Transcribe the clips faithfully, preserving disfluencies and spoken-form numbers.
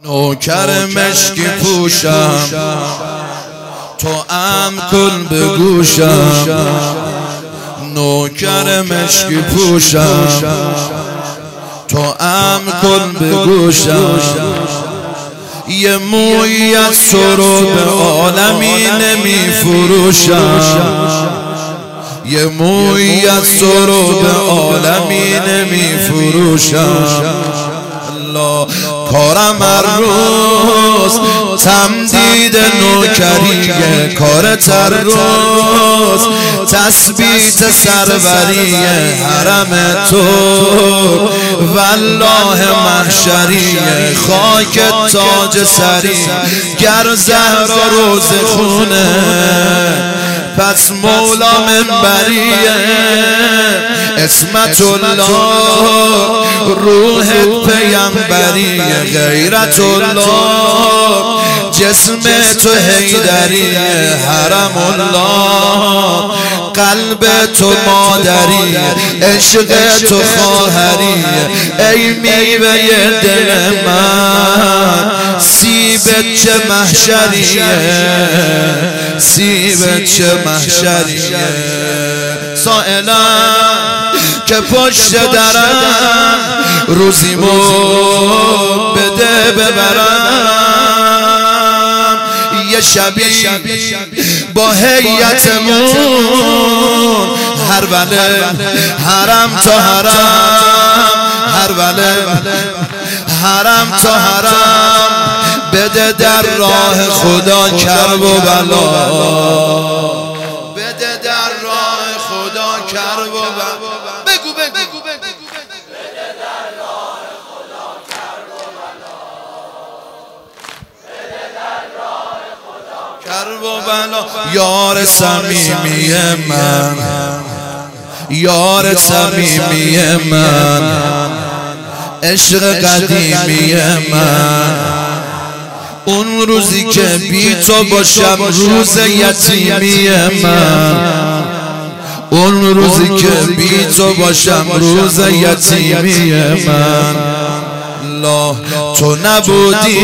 نوکر مشکی پوشم تو ام کن به گوشم، نوکر مشکی پوشم تو ام کن به گوشم. یه موی از سرو به عالمی نمی فروشم، یه موی از سرو به عالمی نمی فروشم. الله کارم هر روز تمدید نوکریه، کارت هر روز تثبیت سروریه. حرم تو والله محشریه، خاک تاج سری گر زهرا روز خونه پس مولا منبریه. اسمت الله روحت پیمبریه، غیرت الله جسم تو حیدریه. حرم الله قلب تو مادریه، عشق تو خواهریه. ای میوه دل من سیبت چه محشریه، سیبت چه محشریه. سائلم که پشت درم روزیمو بده ببرم، یه شبی با هیئتمون هر وله حرم تا حرم، هر وله حرم تا حرم بده در راه خدا کرب و بلا، بده در راه خدا کرب و بلا. بگو بگو بگو بده در راه خدا کرب و بلا، بده در راه خدا کرب و بلا. یار صمیمی من، یار صمیمی من، عشق قدیمی من. اون روزی که بی تو باشم روز یتیمی من، اون روزی که بی تو باشم روز یتیمی من. لا تو نبودی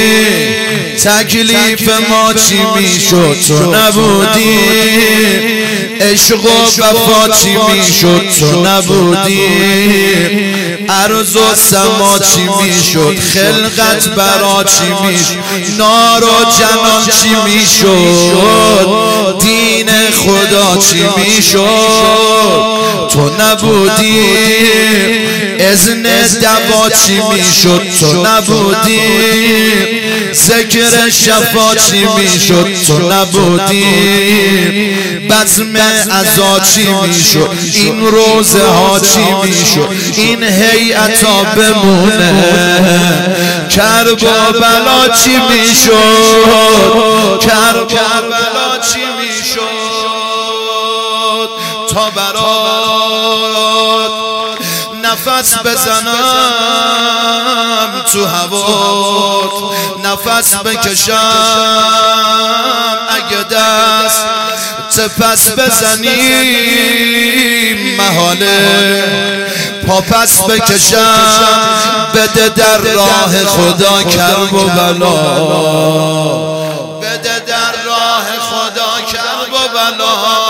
تکلیف ما چی میشد، تو نبودی عشق و وفا چی میشد، تو نبودی ارض و سما چی میشد، خلقت برا چی میشد، نار و جنان چی میشد، دین خدا چی میشد. تو نبودی اذن دوا چی میشد، تو نبودی ذکر شفا چی میشد، تو نبودی بزم عزا چی میشد، این روزه ها چی میشد، این هیئتا بمونه کرب و بلا چی میشد، کرب و بلا چی میشد. تا برات نفس بزنم تو هوات، نفس بکشم اگه دست پس بزنی محاله، پا پس بکشم بده در راه خدا کرب و بلا، بده در راه خدا کرب و بلا.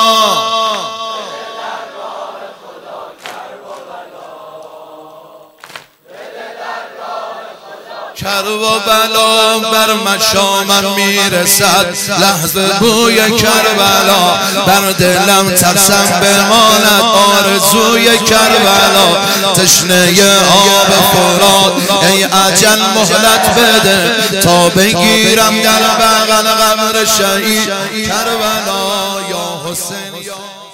کرب و بلا بر مشامم میرسد، لحظه بوی کربلا بر دلم ترسم بماند آرزوی کربلا. تشنه آب فرات ای اجل مهلت بده تا بگیرم در بغل قبر شهید کربلا. یا حسین یا